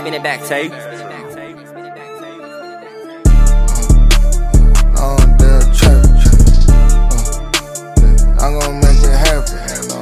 Spin it back, Tay. On the church, I'm gonna make it happen.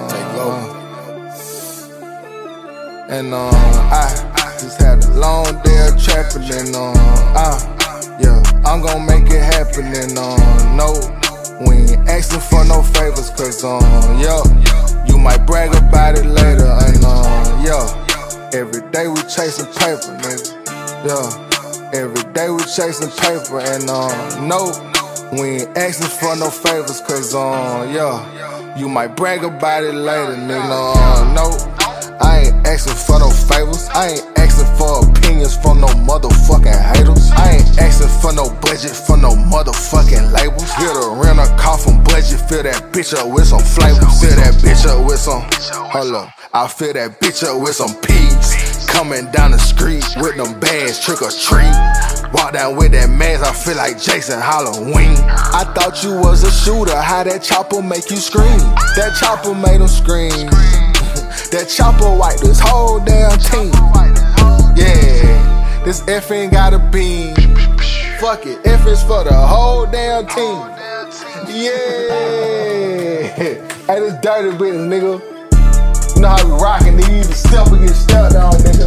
And I just had a long day of trapping, and yeah, I'm gonna make it happen. And no, we ain't asking for no favors, cause yeah, you might brag about it later. And yeah, every day we chasing paper, nigga. Yeah, every day we chasing paper, and no, we ain't asking for no favors, cause yeah, you might brag about it later, nigga. No, I ain't asking for no favors. I ain't asking for opinions from no motherfucking haters. I ain't asking for no budget for no motherfucking labels. Get a rental car from budget, fill that bitch up with some flavor. Fill that bitch up with some, hold up, I fill that bitch up with some peas. Coming down the street with them bags, trick or treat. Walk down with that mask, I feel like Jason Halloween. I thought you was a shooter, how that chopper make you scream? That chopper made him scream. That chopper wiped this whole damn team. Yeah, this F ain't got a beam. Fuck it, F is for the whole damn team. Yeah, hey, this dirty business, nigga. You know how we rockin', nigga. You either step or get stepped on, nigga.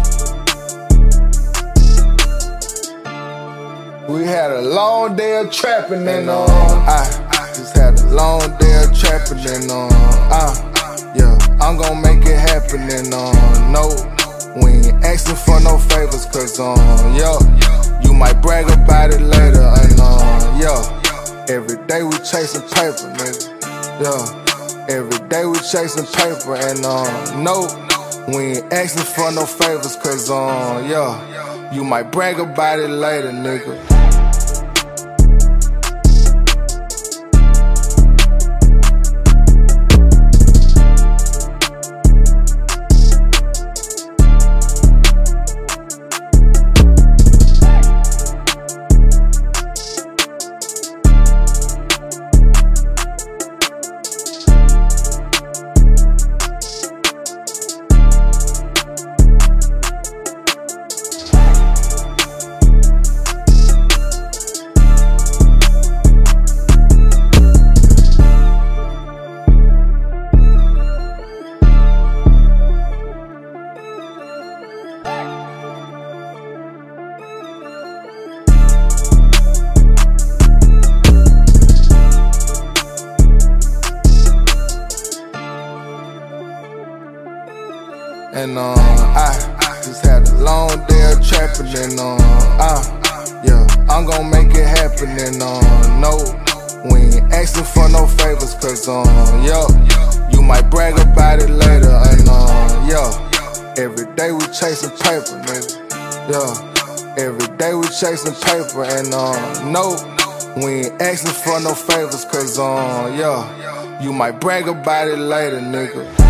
We had a long day of trapping, and I just had a long day of trapping, and yeah, I'm gon' make it happen, and no, we ain't asking for no favors, cause yeah, you might brag about it later, and yeah, every day we chasing paper, nigga. Yeah, every day we chasing paper, and no, we ain't asking for no favors, cause yeah, you might brag about it later, nigga. And I just had a long day of trapping, and yeah, I'm gon' make it happen, and no, we ain't asking for no favors, cause yeah, you might brag about it later, and yeah, every day we chasing paper, nigga. Yeah, every day we chasing paper, and no, we ain't asking for no favors, cause yeah, you might brag about it later, nigga.